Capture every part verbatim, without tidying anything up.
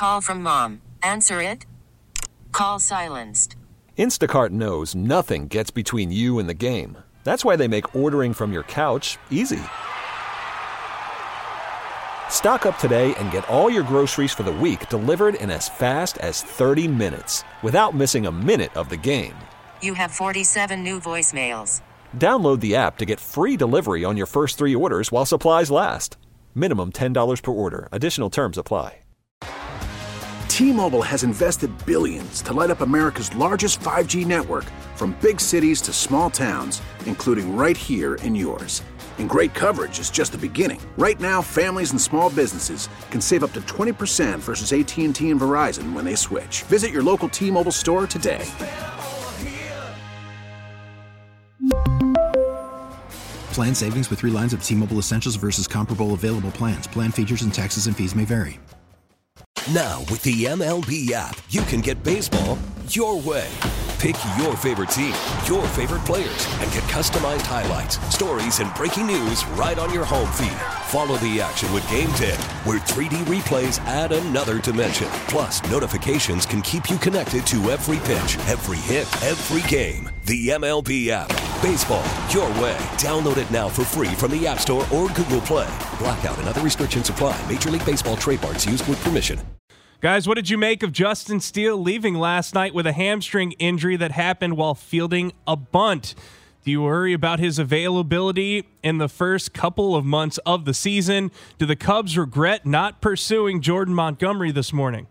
Call from mom. Answer it. Call silenced. Instacart knows nothing gets between you and the game. That's why they make ordering from your couch easy. Stock up today and get all your groceries for the week delivered in as fast as thirty minutes without missing a minute of the game. You have forty-seven new voicemails. Download the app to get free delivery on your first three orders while supplies last. Minimum ten dollars per order. Additional terms apply. T-Mobile has invested billions to light up America's largest five G network, from big cities to small towns, including right here in yours. And great coverage is just the beginning. Right now, families and small businesses can save up to twenty percent versus A T and T and Verizon when they switch. Visit your local T-Mobile store today. Plan savings with three lines of T-Mobile Essentials versus comparable available plans. Plan features and taxes and fees may vary. Now, with the M L B app, you can get baseball your way. Pick your favorite team, your favorite players, and get customized highlights, stories, and breaking news right on your home feed. Follow the action with Game ten, where three D replays add another dimension. Plus, notifications can keep you connected to every pitch, every hit, every game. The M L B app. Baseball your way. Download it now for free from the App Store or Google Play. Blackout and other restrictions apply. Major League Baseball trademarks used with permission. Guys, what did you make of Justin Steele leaving last night with a hamstring injury that happened while fielding a bunt? Do you worry about his availability in the first couple of months of the season? Do the Cubs regret not pursuing Jordan Montgomery this morning?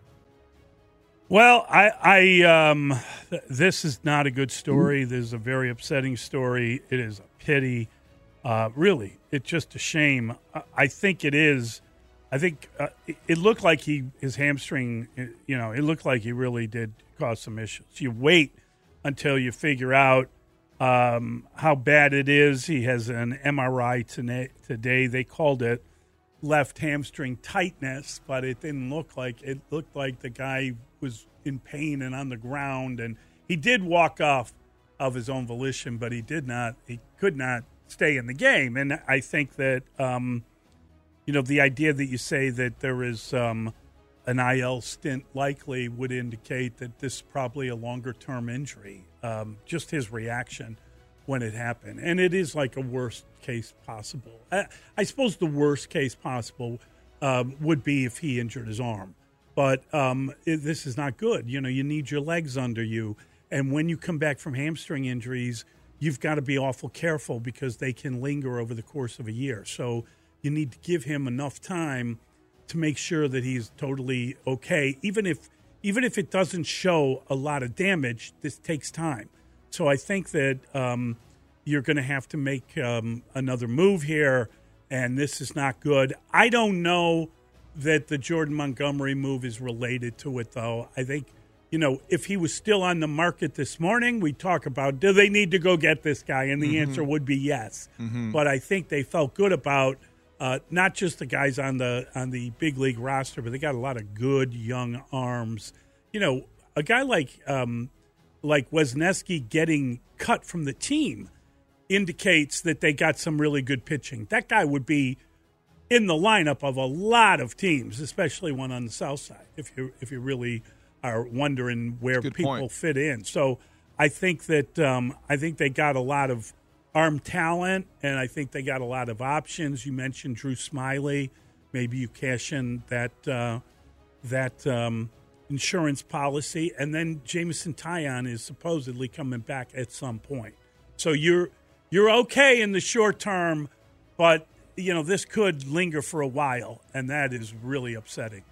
Well, I, I um, th- this is not a good story. This is a very upsetting story. It is a pity. Uh, really, it's just a shame. I, I think it is. I think uh, it, it looked like he his hamstring, you know, it looked like he really did cause some issues. You wait until you figure out um, how bad it is. He has an M R I today. today. They called it left hamstring tightness, but it didn't look like it looked like the guy was in pain and on the ground. And he did walk off of his own volition, but he did not, he could not stay in the game. And I think that, um, you know, the idea that you say that there is um, an I L stint likely would indicate that this is probably a longer-term injury, um, just his reaction when it happened. And it is like a worst case possible. I, I suppose the worst case possible um, would be if he injured his arm. But um, it, this is not good. You know, you need your legs under you. And when you come back from hamstring injuries, you've got to be awful careful because they can linger over the course of a year. So you need to give him enough time to make sure that he's totally okay. Even if even if it doesn't show a lot of damage, this takes time. So I think that um, you're going to have to make um, another move here, and this is not good. I don't know that the Jordan Montgomery move is related to it, though. I think, you know, if he was still on the market this morning, we'd talk about, do they need to go get this guy? And the mm-hmm. answer would be yes. Mm-hmm. But I think they felt good about Uh, not just the guys on the on the big league roster, but they got a lot of good young arms. You know, a guy like um, like Wesneski getting cut from the team indicates that they got some really good pitching. That guy would be in the lineup of a lot of teams, especially one on the south side, if you if you really are wondering where people point. fit in. So I think that um, I think they got a lot of arm talent, and I think they got a lot of options. You mentioned Drew Smiley. Maybe you cash in that uh, that um, insurance policy, and then Jameson Taillon is supposedly coming back at some point. So you're you're okay in the short term, but you know this could linger for a while, and that is really upsetting.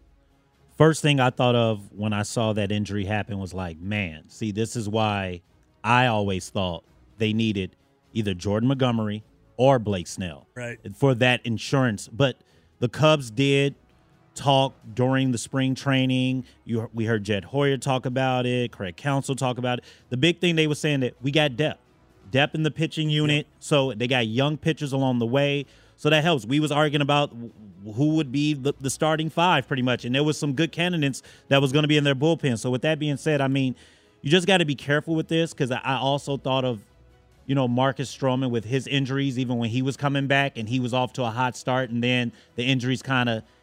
First thing I thought of when I saw that injury happen was like, man, see, this is why I always thought they needed either Jordan Montgomery or Blake Snell, right, for that insurance. But the Cubs did talk during the spring training. You, we heard Jed Hoyer talk about it, Craig Counsell talk about it. The big thing they were saying that we got depth, depth in the pitching unit, so they got young pitchers along the way, so that helps. We was arguing about who would be the, the starting five pretty much, and there was some good candidates that was going to be in their bullpen. So with that being said, I mean, you just got to be careful with this because I also thought of, you know, Marcus Stroman with his injuries, even when he was coming back and he was off to a hot start, and then the injuries kind of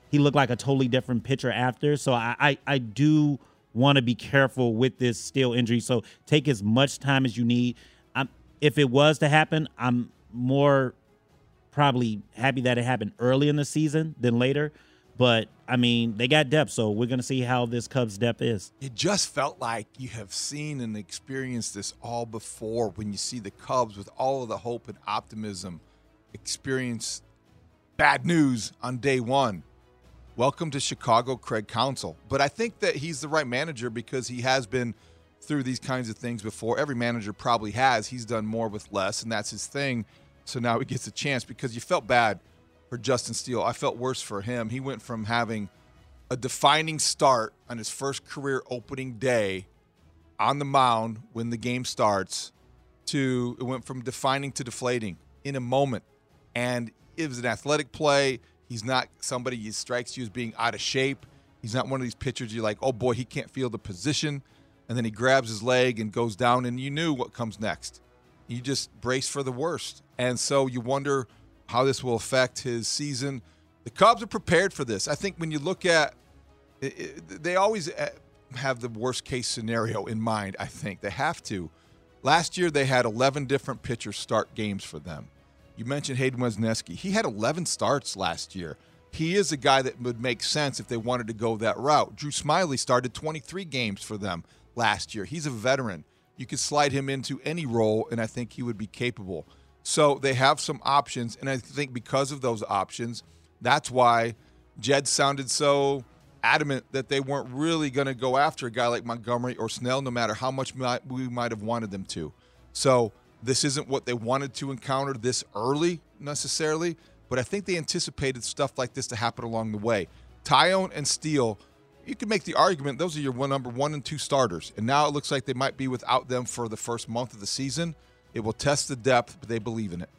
he looked like a totally different pitcher after. So I, I, I do want to be careful with this Steele injury. So take as much time as you need. I'm, if it was to happen, I'm more probably happy that it happened early in the season than later. But, I mean, they got depth, so we're going to see how this Cubs depth is. It just felt like you have seen and experienced this all before when you see the Cubs with all of the hope and optimism experience bad news on day one. Welcome to Chicago, Craig Counsell. But I think that he's the right manager because he has been through these kinds of things before. Every manager probably has. He's done more with less, and that's his thing. So now he gets a chance because you felt bad for Justin Steele. I felt worse for him. He went from having a defining start on his first career opening day on the mound when the game starts to it went from defining to deflating in a moment. And it was an athletic play. He's not somebody who strikes you as being out of shape. He's not one of these pitchers you're like, oh, boy, he can't feel the position. And then he grabs his leg and goes down, and you knew what comes next. You just brace for the worst. And so you wonder how this will affect his season. The Cubs are prepared for this. I think when you look at it, it, they always have the worst-case scenario in mind, I think. They have to. Last year, they had eleven different pitchers start games for them. You mentioned Hayden Wesneski. He had eleven starts last year. He is a guy that would make sense if they wanted to go that route. Drew Smyly started twenty-three games for them last year. He's a veteran. You could slide him into any role, and I think he would be capable. So they have some options, and I think because of those options, that's why Jed sounded so adamant that they weren't really going to go after a guy like Montgomery or Snell, no matter how much we might have wanted them to. So this isn't what they wanted to encounter this early necessarily, but I think they anticipated stuff like this to happen along the way. Taillon and Steele, you could make the argument those are your one, number one and two starters, and now it looks like they might be without them for the first month of the season. It will test the depth, but they believe in it.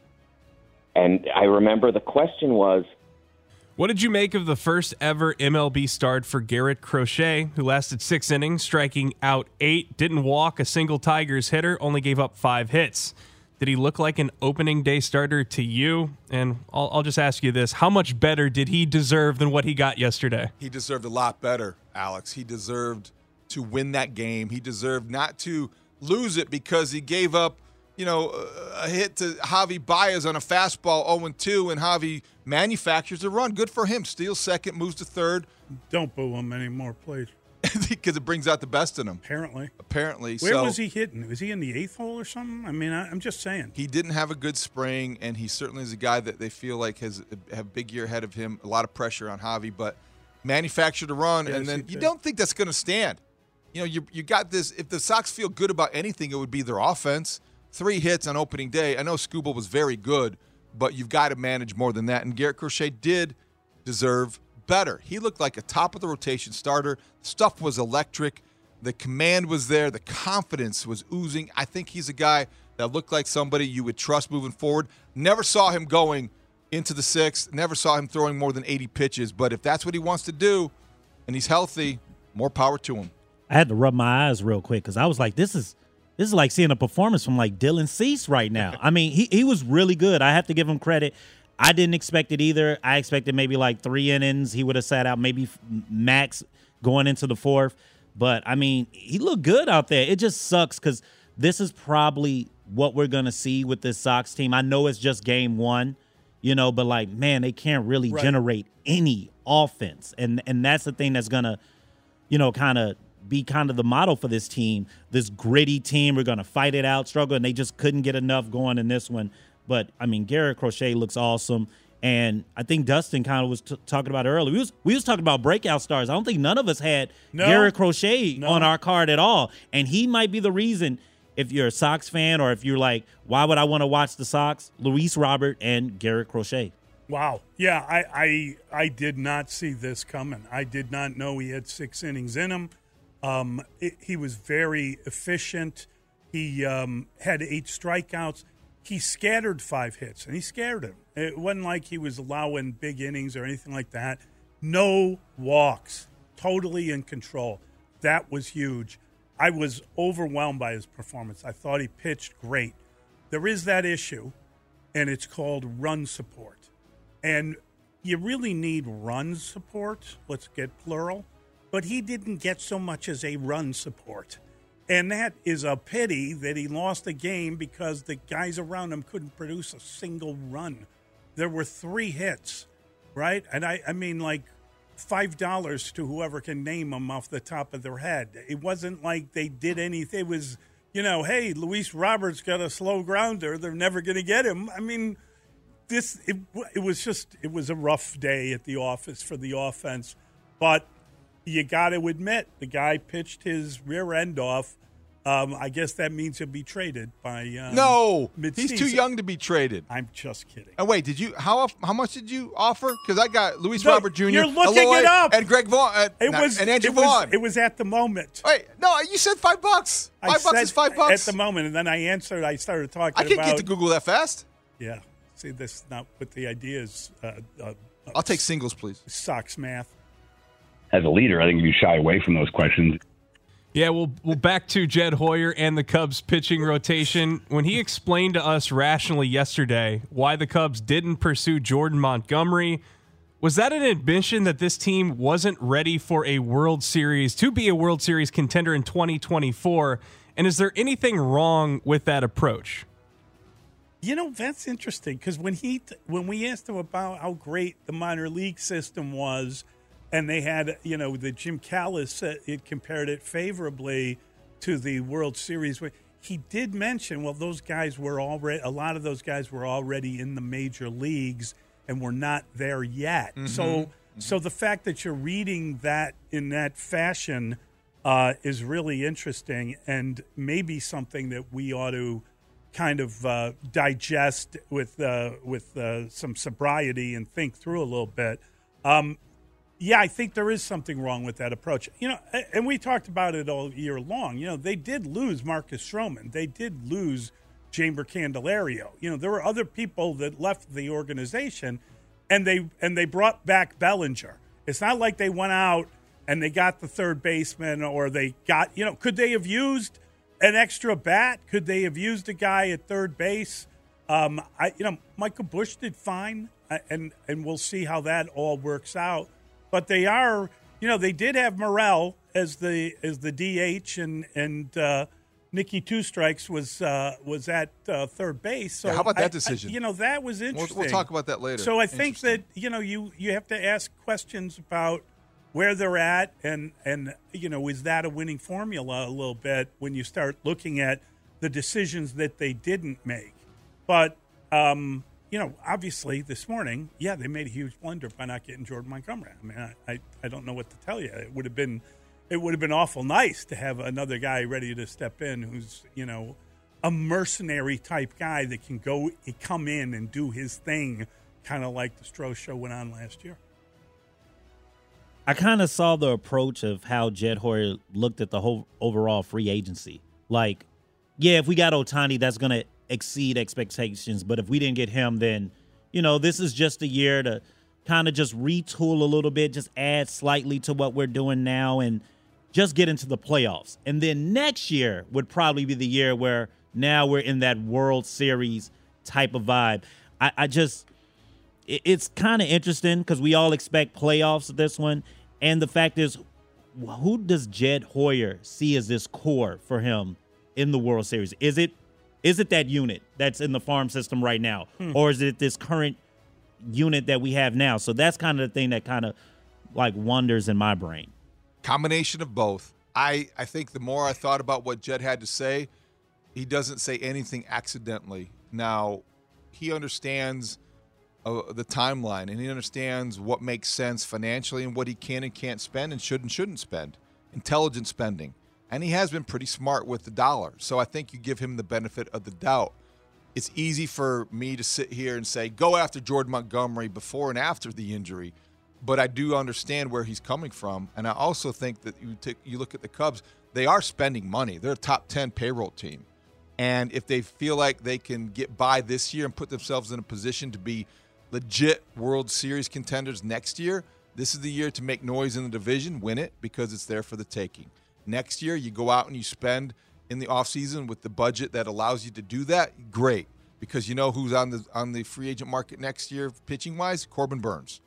And I remember the question was, what did you make of the first ever M L B start for Garrett Crochet, who lasted six innings, striking out eight, didn't walk a single Tigers hitter, only gave up five hits? Did he look like an opening day starter to you? And I'll, I'll just ask you this. How much better did he deserve than what he got yesterday? He deserved a lot better, Alex. He deserved to win that game. He deserved not to lose it because he gave up, you know, a hit to Javi Baez on a fastball oh and two, and Javi manufactures a run. Good for him. Steals second, moves to third. Don't boo him anymore, please. Because it brings out the best in him. Apparently. Apparently. Where so, was he hitting? Was he in the eighth hole or something? I mean, I, I'm just saying. He didn't have a good spring, and he certainly is a guy that they feel like has a big year ahead of him. A lot of pressure on Javi, but manufactured a run, Yes, and then he you did. don't think that's going to stand. You know, you you got this. If the Sox feel good about anything, it would be their offense. Three hits on opening day. I know Skubal was very good, but you've got to manage more than that. And Garrett Crochet did deserve better. He looked like a top-of-the-rotation starter. Stuff was electric. The command was there. The confidence was oozing. I think he's a guy that looked like somebody you would trust moving forward. Never saw him going into the sixth. Never saw him throwing more than eighty pitches. But if that's what he wants to do and he's healthy, more power to him. I had to rub my eyes real quick because I was like, this is this is like seeing a performance from like Dylan Cease right now. I mean, he, he was really good. I have to give him credit. I didn't expect it either. I expected maybe like three innings. He would have sat out maybe max going into the fourth. But, I mean, he looked good out there. It just sucks because this is probably what we're going to see with this Sox team. I know it's just game one, you know, but, like, man, they can't really Right. generate any offense. And, and that's the thing that's going to, you know, kind of be kind of the model for this team, this gritty team. We're going to fight it out, struggle, and they just couldn't get enough going in this one. But, I mean, Garrett Crochet looks awesome. And I think Dustin kind of was t- talking about it earlier. We was we was talking about breakout stars. I don't think none of us had No. Garrett Crochet No. on our card at all. And he might be the reason, if you're a Sox fan or if you're like, why would I want to watch the Sox? Luis Robert and Garrett Crochet. Wow. Yeah, I, I I did not see this coming. I did not know he had six innings in him. Um, it, he was very efficient. He um, had eight strikeouts. He scattered five hits, and he scared him. It wasn't like he was allowing big innings or anything like that. No walks. Totally in control. That was huge. I was overwhelmed by his performance. I thought he pitched great. There is that issue, and it's called run support. And you really need run support. Let's get plural. But he didn't get so much as a run support. And that is a pity that he lost a game because the guys around him couldn't produce a single run. There were three hits, right? And I, I mean, like five dollars to whoever can name them off the top of their head. It wasn't like they did anything. It was, you know, hey, Luis Roberts got a slow grounder. They're never going to get him. I mean, this it, it was just it was a rough day at the office for the offense. But you got to admit, the guy pitched his rear end off. Um, I guess that means he'll be traded by um, no. mid-season. He's too young to be traded. I'm just kidding. And wait, did you how how much did you offer? Because I got Luis No, Robert Junior You're looking Eloy, it up. and Greg Vaughn uh, It not- was and Andrew it was, Vaughn. It was at the moment. Wait, no, you said five bucks. I Five bucks said is five bucks at the moment, and then I answered. I started talking. I can't about, get to Google that fast. Yeah, see, this is not what the idea is. Uh, uh, I'll take singles, please. Sox math. As a leader, I think you shy away from those questions. Yeah, well, well, back to Jed Hoyer and the Cubs pitching rotation. When he explained to us rationally yesterday why the Cubs didn't pursue Jordan Montgomery, was that an admission that this team wasn't ready for a World Series, to be a World Series contender in twenty twenty-four? And is there anything wrong with that approach? You know, that's interesting because when he when we asked him about how great the minor league system was, and they had, you know, the Jim Callis, uh, it compared it favorably to the World Series. He did mention, well, those guys were already, a lot of those guys were already in the major leagues and were not there yet. Mm-hmm. So, mm-hmm. so the fact that you're reading that in that fashion uh, is really interesting and maybe something that we ought to kind of uh, digest with uh, with uh, some sobriety and think through a little bit. Um, Yeah, I think there is something wrong with that approach. You know, and we talked about it all year long. You know, they did lose Marcus Stroman. They did lose Jeimer Candelario. You know, there were other people that left the organization, and they and they brought back Bellinger. It's not like they went out and they got the third baseman, or they got, you know, could they have used an extra bat? Could they have used a guy at third base? Um, I, you know, Michael Busch did fine, and and we'll see how that all works out. But they are, you know, they did have Morel as the as the D H, and and uh, Nicky Two Strikes was uh, was at uh, third base. So yeah, how about that I, decision? I, you know, that was interesting. We'll, we'll talk about that later. So I think that, you know, you, you have to ask questions about where they're at, and and you know, is that a winning formula a little bit when you start looking at the decisions that they didn't make. But um, you know, obviously this morning, yeah, they made a huge blunder by not getting Jordan Montgomery. I mean, I, I, I don't know what to tell you. It would have been, it would have been awful nice to have another guy ready to step in who's, you know, a mercenary type guy that can go, come in and do his thing, kind of like the Stroh show went on last year. I kind of saw the approach of how Jed Hoyer looked at the whole overall free agency. Like, yeah, if we got Ohtani, that's going to exceed expectations. But if we didn't get him, then, you know, this is just a year to kind of just retool a little bit, just add slightly to what we're doing now and just get into the playoffs. And then next year would probably be the year where now we're in that World Series type of vibe. I, I just, it, it's kind of interesting because we all expect playoffs with this one. And the fact is, who does Jed Hoyer see as this core for him in the World Series? Is it is it that unit that's in the farm system right now? Hmm. Or is it this current unit that we have now? So that's kind of the thing that kind of like wonders in my brain. Combination of both. I, I think the more I thought about what Jed had to say, he doesn't say anything accidentally. Now, he understands uh, the timeline, and he understands what makes sense financially and what he can and can't spend and should and shouldn't spend. Intelligent spending. And he has been pretty smart with the dollar. So I think you give him the benefit of the doubt. It's easy for me to sit here and say, go after Jordan Montgomery before and after the injury. But I do understand where he's coming from. And I also think that you take, you look at the Cubs, they are spending money. They're a top ten payroll team. And if they feel like they can get by this year and put themselves in a position to be legit World Series contenders next year, this is the year to make noise in the division, win it, because it's there for the taking. Next year, you go out and you spend in the offseason with the budget that allows you to do that, great. Because you know who's on the on the free agent market next year, pitching-wise? Corbin Burns.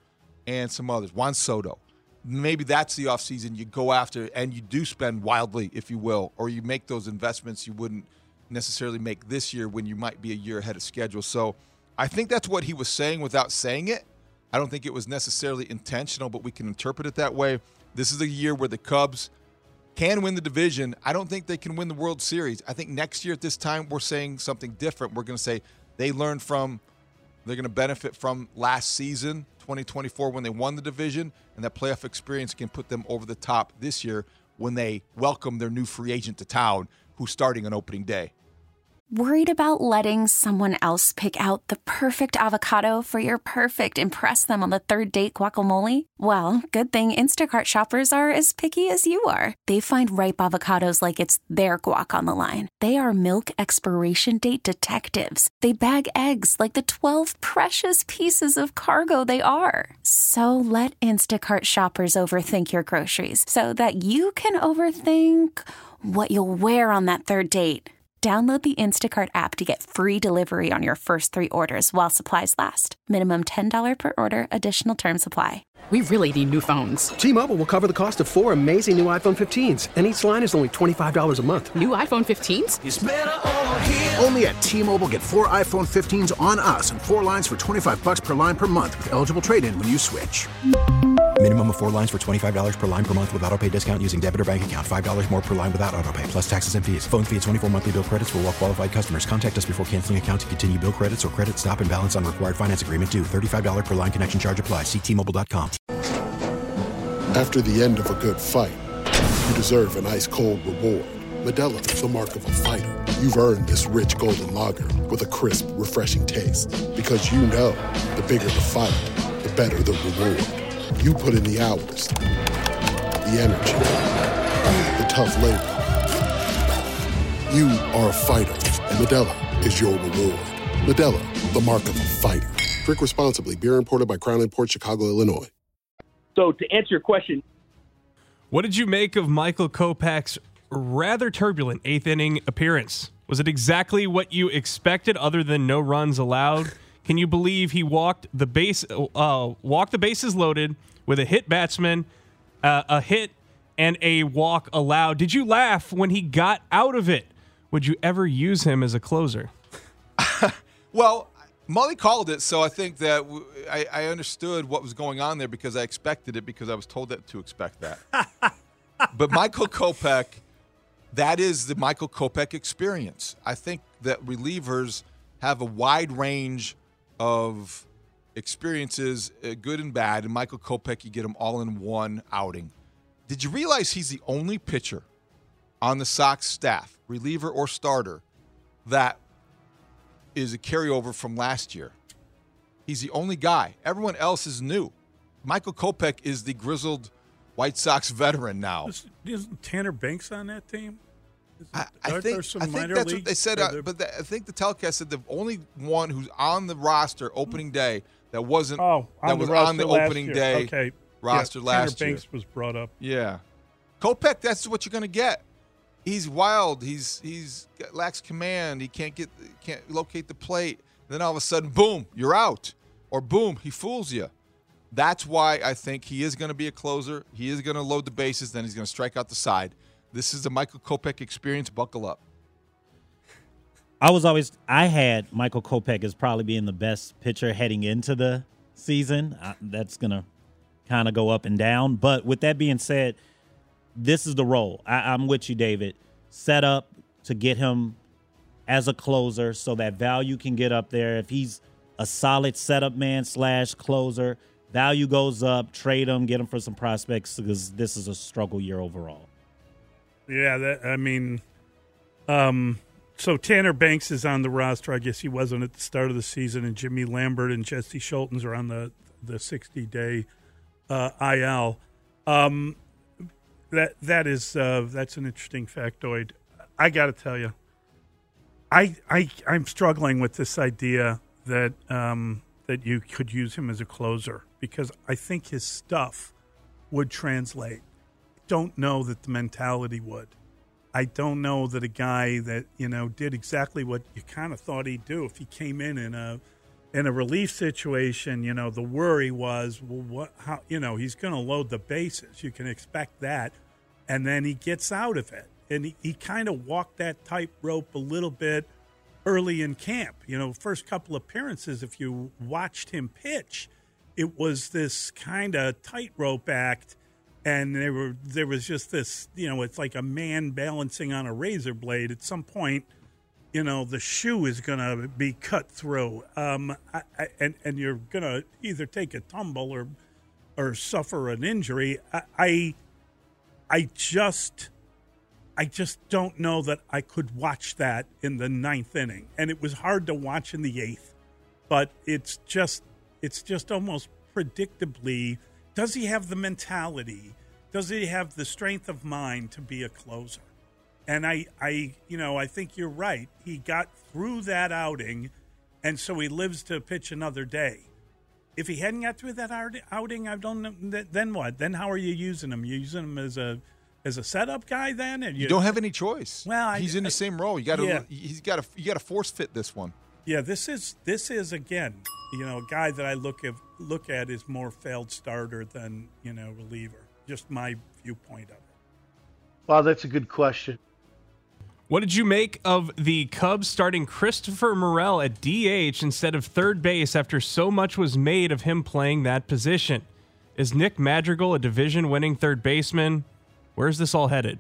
and some others. Juan Soto. Maybe that's the offseason you go after and you do spend wildly, if you will, or you make those investments you wouldn't necessarily make this year when you might be a year ahead of schedule. So I think that's what he was saying without saying it. I don't think it was necessarily intentional, but we can interpret it that way. This is a year where the Cubs can win the division. I don't think they can win the World Series. I think next year at this time we're saying something different. We're going to say they learned from, they're going to benefit from last season, twenty twenty-four, when they won the division, and that playoff experience can put them over the top this year when they welcome their new free agent to town who's starting on opening day. Worried about letting someone else pick out the perfect avocado for your perfect impress them on the third date guacamole? Well, good thing Instacart shoppers are as picky as you are. They find ripe avocados like it's their guac on the line. They are milk expiration date detectives. They bag eggs like the twelve precious pieces of cargo they are. So let Instacart shoppers overthink your groceries so that you can overthink what you'll wear on that third date. Download the Instacart app to get free delivery on your first three orders while supplies last. Minimum ten dollars per order. Additional terms apply. We really need new phones. T-Mobile will cover the cost of four amazing new iPhone fifteens, and each line is only twenty-five dollars a month. New iPhone fifteens? It's better over here. Only at T-Mobile, get four iPhone fifteens on us and four lines for twenty-five dollars per line per month with eligible trade-in when you switch. Minimum of four lines for twenty-five dollars per line per month with autopay discount using debit or bank account. five dollars more per line without autopay, plus taxes and fees. Phone fee at twenty-four monthly bill credits for well-qualified customers. Contact us before canceling account to continue bill credits or credit stop and balance on required finance agreement due. thirty-five dollars per line connection charge applies. See T Mobile dot com. After the end of a good fight, you deserve an ice-cold reward. Modelo is the mark of a fighter. You've earned this rich golden lager with a crisp, refreshing taste. Because you know, the bigger the fight, the better the reward. You put in the hours, the energy, the tough labor. You are a fighter, and Modelo is your reward. Modelo, the mark of a fighter. Drink responsibly. Beer imported by Crown Imports, Chicago, Illinois. So to answer your question, what did you make of Michael Kopech's rather turbulent eighth inning appearance? Was it exactly what you expected, other than no runs allowed? Can you believe he walked the base, uh, walked the bases loaded with a hit batsman, uh, a hit, and a walk allowed? Did you laugh when he got out of it? Would you ever use him as a closer? Well, Mully called it, so I think that w- I, I understood what was going on there because I expected it because I was told that to expect that. But Michael Kopech, that is the Michael Kopech experience. I think that relievers have a wide range of experiences, uh, good and bad, and Michael Kopech, you get them all in one outing. Did you realize he's the only pitcher on the Sox staff, reliever or starter, that is a carryover from last year? He's the only guy. Everyone else is new. Michael Kopech is the grizzled White Sox veteran now. Isn't Tanner Banks on that team? I, I think, I think that's what they said, uh, but the, I think the telecast said the only one who's on the roster opening day that wasn't oh, that was on the opening year. day okay. roster yeah, last Tanner year. Banks was brought up. Yeah, Kopech, that's what you're going to get. He's wild. He's he's lacks command. He can't get can't locate the plate. And then all of a sudden, boom, you're out. Or boom, he fools you. That's why I think he is going to be a closer. He is going to load the bases. Then he's going to strike out the side. This is the Michael Kopech experience. Buckle up. I was always I had Michael Kopech as probably being the best pitcher heading into the season. I, that's going to kind of go up and down. But with that being said, this is the role. I, I'm with you, David. Set up to get him as a closer so that value can get up there. If he's a solid setup man slash closer, value goes up, trade him, get him for some prospects because this is a struggle year overall. Yeah, that, I mean, um, so Tanner Banks is on the roster. I guess he wasn't at the start of the season, and Jimmy Lambert and Jesse Schultens are on the, the sixty-day uh, I L. Um That that is uh, that's an interesting factoid. I got to tell you, I I I'm struggling with this idea that um, that you could use him as a closer because I think his stuff would translate. Don't know that the mentality would. I don't know that a guy that you know did exactly what you kind of thought he'd do if he came in in a in a relief situation, you know, the worry was, well, what, how, you know, he's going to load the bases. You can expect that. And then he gets out of it. And he, he kind of walked that tightrope a little bit early in camp. You know, first couple appearances, if you watched him pitch, it was this kind of tightrope act. And there were there was just this, you know, it's like a man balancing on a razor blade. At some point, you know, the shoe is going to be cut through, um, I, I, and and you're going to either take a tumble or or suffer an injury. I, I I just I just don't know that I could watch that in the ninth inning, and it was hard to watch in the eighth. But it's just it's just almost predictably. Does he have the mentality? Does he have the strength of mind to be a closer? And I, I, you know, I think you're right. He got through that outing, and so he lives to pitch another day. If he hadn't got through that outing, I don't know. Then what? Then how are you using him? You using him as a as a setup guy? Then and you, you don't have any choice. Well, I, he's in the I, same role. You got to. Yeah. He's got to. You got to force fit this one. Yeah, this is this is again, you know, a guy that I look at look at is more failed starter than, you know, reliever. Just my viewpoint of it. Wow, that's a good question. What did you make of the Cubs starting Christopher Morel at D H instead of third base after so much was made of him playing that position? Is Nick Madrigal a division-winning third baseman? Where's this all headed?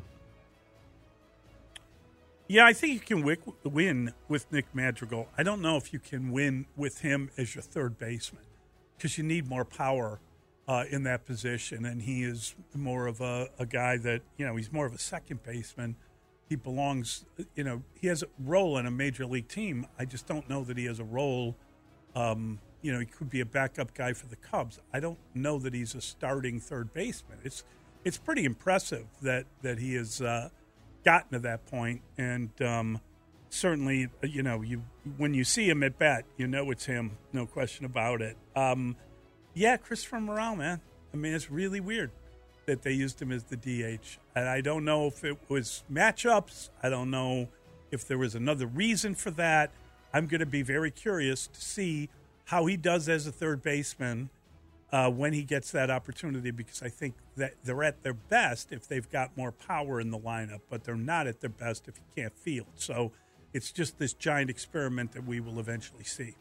Yeah, I think you can wick, win with Nick Madrigal. I don't know if you can win with him as your third baseman because you need more power uh, in that position, and he is more of a, a guy that, you know, he's more of a second baseman. He belongs, you know, he has a role in a major league team. I just don't know that he has a role, um, you know, he could be a backup guy for the Cubs. I don't know that he's a starting third baseman. It's it's pretty impressive that, that he has uh, gotten to that point, and um, certainly, you know, you when you see him at bat, you know it's him, no question about it. Um, yeah, Christopher Morel, man. I mean, it's really weird that they used him as the D H. And I don't know if it was matchups. I don't know if there was another reason for that. I'm going to be very curious to see how he does as a third baseman uh, when he gets that opportunity, because I think that they're at their best if they've got more power in the lineup, but they're not at their best if you can't field. So it's just this giant experiment that we will eventually see.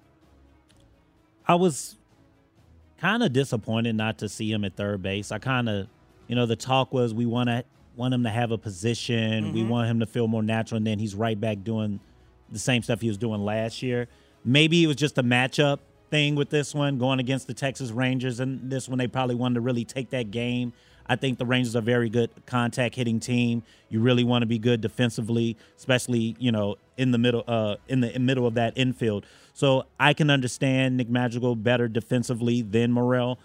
I was kind of disappointed not to see him at third base. I kind of, you know, the talk was we want to want him to have a position. Mm-hmm. We want him to feel more natural, and then he's right back doing the same stuff he was doing last year. Maybe it was just a matchup thing with this one, going against the Texas Rangers, and this one they probably wanted to really take that game. I think the Rangers are a very good contact hitting team. You really want to be good defensively, especially, you know, in the middle uh, in the middle of that infield. So I can understand Nick Madrigal better defensively than Morel,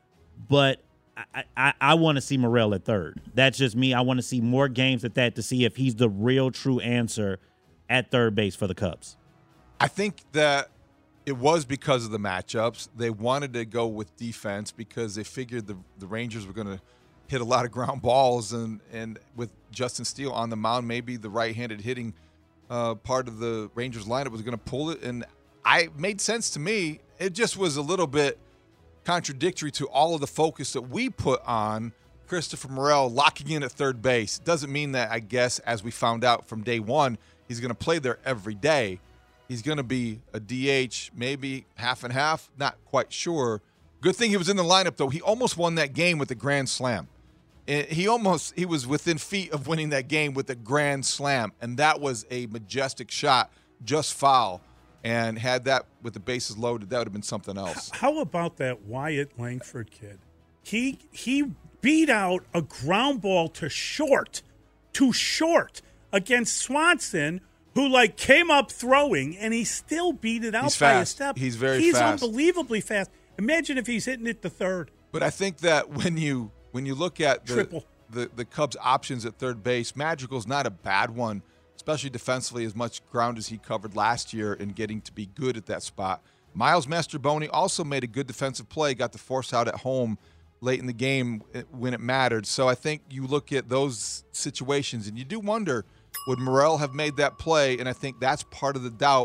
but I, I, I want to see Morel at third. That's just me. I want to see more games at that to see if he's the real true answer at third base for the Cubs. I think that it was because of the matchups. They wanted to go with defense because they figured the, the Rangers were going to hit a lot of ground balls, and, and with Justin Steele on the mound, maybe the right-handed hitting uh, part of the Rangers lineup was going to pull it. And I it made sense to me. It just was a little bit contradictory to all of the focus that we put on Christopher Morel locking in at third base. Doesn't mean that, I guess, as we found out from day one, he's going to play there every day. He's going to be a D H, maybe half and half, not quite sure. Good thing he was in the lineup, though. He almost won that game with a grand slam. He almost he was within feet of winning that game with a grand slam, and that was a majestic shot, just foul. And had that with the bases loaded, that would have been something else. How about that Wyatt Langford kid? He he beat out a ground ball to short, to short against Swanson, who like came up throwing, and he still beat it out he's by fast. a step. He's very he's fast. He's unbelievably fast. Imagine if he's hitting it to third. But I think that when you when you look at the Triple. the, the Cubs' options at third base, Madrigal's not a bad one, especially defensively, as much ground as he covered last year and getting to be good at that spot. Miles Mastrobuoni also made a good defensive play, got the force out at home late in the game when it mattered. So I think you look at those situations and you do wonder, would Morel have made that play? And I think that's part of the doubt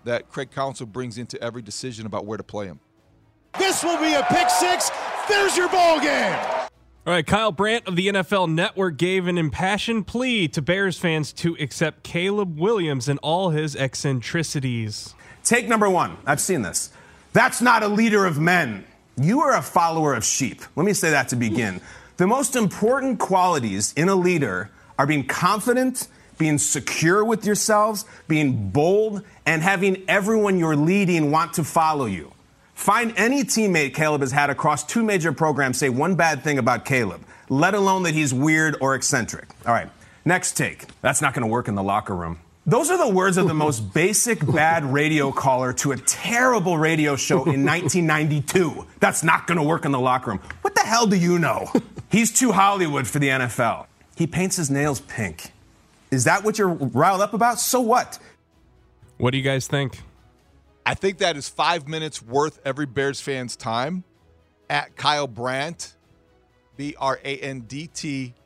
that Craig Counsell brings into every decision about where to play him. This will be a pick six. There's your ball game. All right, Kyle Brandt of the N F L Network gave an impassioned plea to Bears fans to accept Caleb Williams and all his eccentricities. Take number one. I've seen this. That's not a leader of men. You are a follower of sheep. Let me say that to begin. The most important qualities in a leader are being confident, being secure with yourselves, being bold, and having everyone you're leading want to follow you. Find any teammate Caleb has had across two major programs say one bad thing about Caleb, let alone that he's weird or eccentric. All right, next take. That's not going to work in the locker room. Those are the words of the most basic bad radio caller to a terrible radio show in nineteen ninety-two. That's not going to work in the locker room. What the hell do you know? He's too Hollywood for the N F L. He paints his nails pink. Is that what you're riled up about? So what? What do you guys think? I think that is five minutes worth every Bears fan's time. At Kyle Brandt, B R A N D T,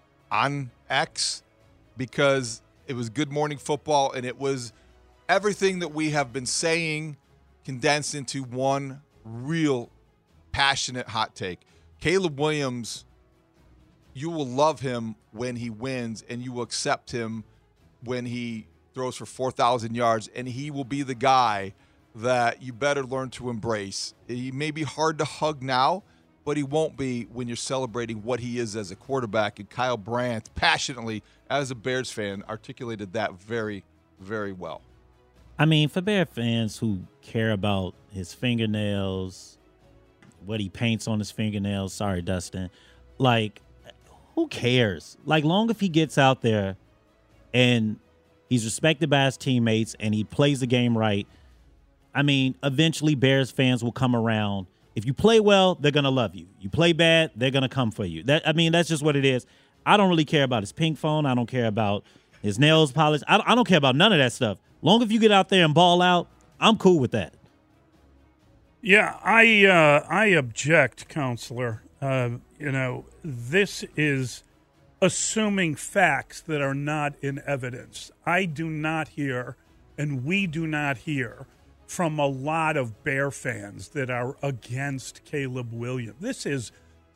on X, because it was Good Morning Football, and it was everything that we have been saying condensed into one real passionate hot take. Caleb Williams, you will love him when he wins, and you will accept him when he throws for four thousand yards, and he will be the guy that you better learn to embrace. He may be hard to hug now, but he won't be when you're celebrating what he is as a quarterback. And Kyle Brandt, passionately, as a Bears fan, articulated that very, very well. I mean, for Bear fans who care about his fingernails, what he paints on his fingernails, sorry, Dustin, like, who cares? Like, long if he gets out there and he's respected by his teammates and he plays the game right, I mean, eventually Bears fans will come around. If you play well, they're going to love you. You play bad, they're going to come for you. That I mean, that's just what it is. I don't really care about his pink phone. I don't care about his nails polished. I, I don't care about none of that stuff. Long as you get out there and ball out, I'm cool with that. Yeah, I uh, I object, Counselor. Uh, you know, this is assuming facts that are not in evidence. I do not hear, and we do not hear, from a lot of Bear fans that are against Caleb Williams. This is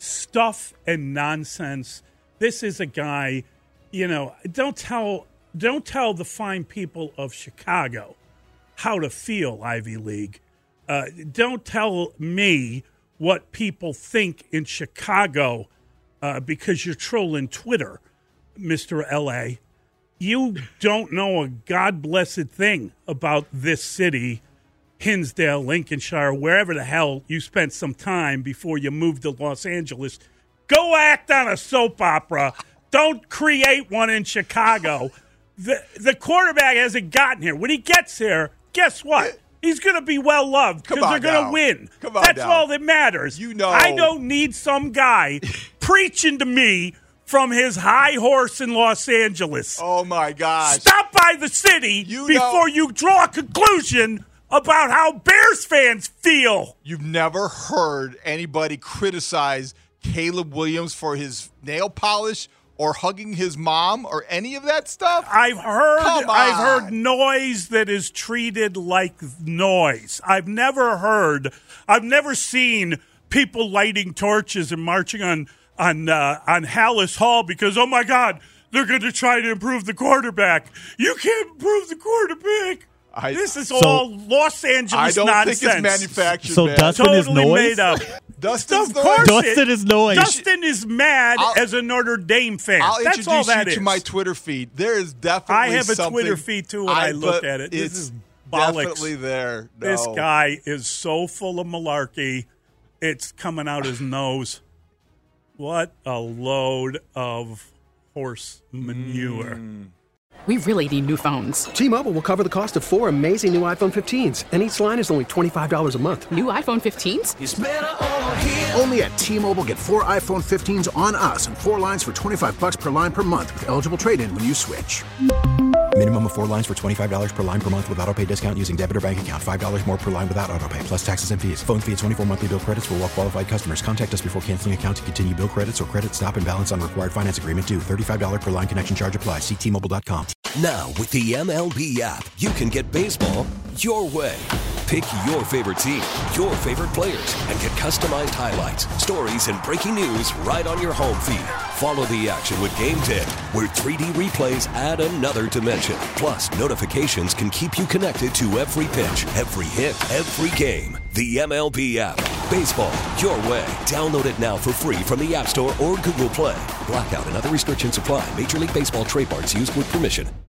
stuff and nonsense. This is a guy, you know, don't tell don't tell the fine people of Chicago how to feel, Ivy League. Uh, don't tell me what people think in Chicago uh, because you're trolling Twitter, Mister L A. You don't know a God-blessed thing about this city, Hinsdale, Lincolnshire, wherever the hell you spent some time before you moved to Los Angeles. Go act on a soap opera. Don't create one in Chicago. The the quarterback hasn't gotten here. When he gets here, guess what? He's going to be well loved because they're going to win. Come on That's down. all that matters. You know. I don't need some guy preaching to me from his high horse in Los Angeles. Oh, my gosh. Stop by the city you before know. you draw a conclusion about how Bears fans feel. You've never heard anybody criticize Caleb Williams for his nail polish or hugging his mom or any of that stuff? I've heard Come I've on. heard noise that is treated like noise. I've never heard I've never seen people lighting torches and marching on on uh, on Hallis Hall because, oh my God, they're going to try to improve the quarterback. You can't improve the quarterback. I, this is so, all Los Angeles I don't nonsense. think it's manufactured, So man. Dustin totally is noise? made up. Dustin's of noise? course Dustin it, is noise. Dustin is mad I'll, as a Notre Dame fan. I'll That's all introduce that you is. to my Twitter feed. There is definitely I have a something, Twitter feed too when I, I look at it. This It's is bollocks. definitely there. No. This guy is so full of malarkey, it's coming out his nose. What a load of horse manure. Mm. We really need new phones. T-Mobile will cover the cost of four amazing new iPhone fifteens, and each line is only twenty-five dollars a month. New iPhone fifteens? It's better over here. Only at T-Mobile, get four iPhone fifteens on us and four lines for twenty-five bucks per line per month with eligible trade-in when you switch. Minimum of four lines for twenty-five dollars per line per month with autopay discount using debit or bank account. five dollars more per line without autopay, plus taxes and fees. Phone fee at twenty-four monthly bill credits for well-qualified customers. Contact us before canceling account to continue bill credits or credit stop and balance on required finance agreement due. thirty-five dollars per line connection charge applies. See T Mobile dot com. Now, with the M L B app, you can get baseball your way. Pick your favorite team, your favorite players, and get customized highlights, stories, and breaking news right on your home feed. Follow the action with Game Day, where three D replays add another dimension. Plus, notifications can keep you connected to every pitch, every hit, every game. The M L B app. Baseball, your way. Download it now for free from the App Store or Google Play. Blackout and other restrictions apply. Major League Baseball trademarks used with permission.